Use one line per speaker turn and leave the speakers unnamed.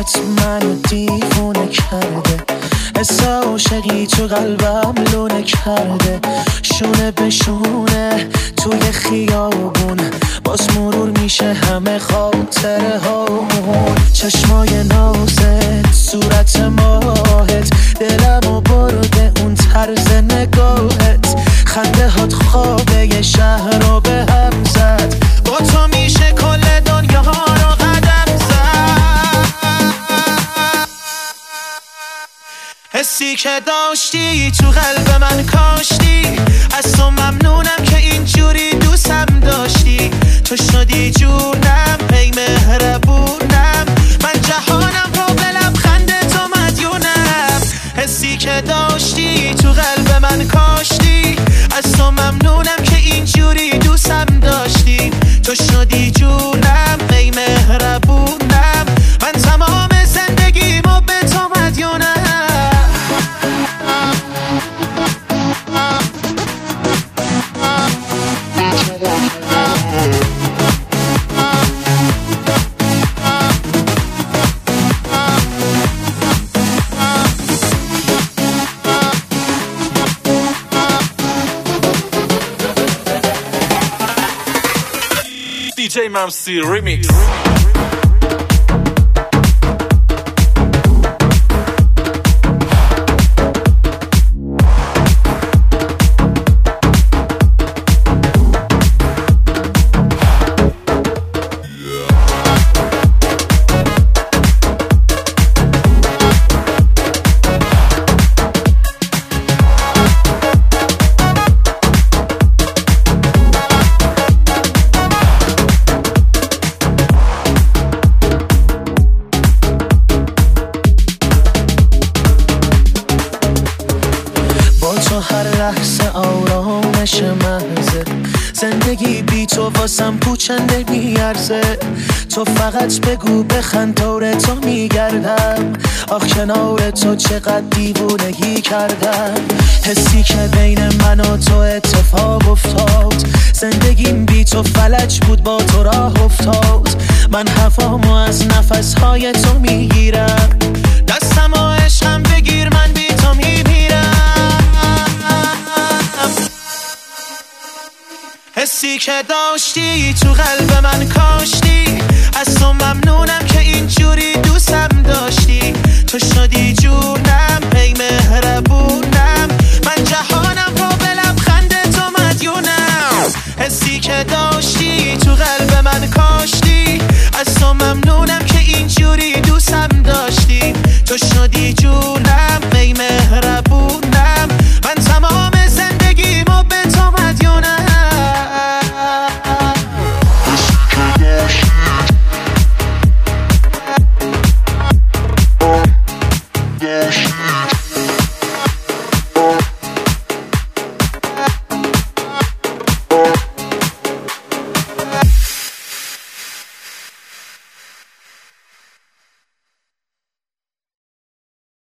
چشات منو دیوونه کرده، حس عاشقی تو قلبم لونه کرده، شونه به شونه توی خیابون باز مرور میشه همه خاطره هامون. چشمای نازت، صورت ماهت، دلمو برده اون طرز نگاهت، خنده هات خوابه یه شهر رو به هم زد، با تو میشه کل دنیا رو قدم زد. حسی که داشتی تو قلب من کاشتی، از تو ممنونم که اینجوری دوستم داشتی، تو شدی جونم ای مهربونم، من جهانم رو به لبخند تو مدیونم. حسی که داشتی تو قلب من کاشتی، از تو ممنونم که اینجوری دوستم داشتی، تو شدی جونم ای مهربونم، من تمام زندگیمو به تو مدیونم.
DJ Mamsi Remix.
تو هر لحظه آرامش محضه، زندگی بی تو واسم پوچنده میارزه، تو فقط بگو بخند دور تو میگردم، آخ کنار تو چقدر دیوونگی کردم. حسی که بین من و تو اتفاق افتاد، زندگیم بی تو فلج بود با تو راه افتاد، من هوامو از نفسهای تو میگیرم، دستم و عشقم بگیر من بی تو میمیرم. حسی که داشتی تو قلب من کاشتی، از تو ممنونم که اینجوری دوستم داشتی، تو شدی جونم ای مهربونم، من جهانم رو به لبخند تو مدیونم. حسی که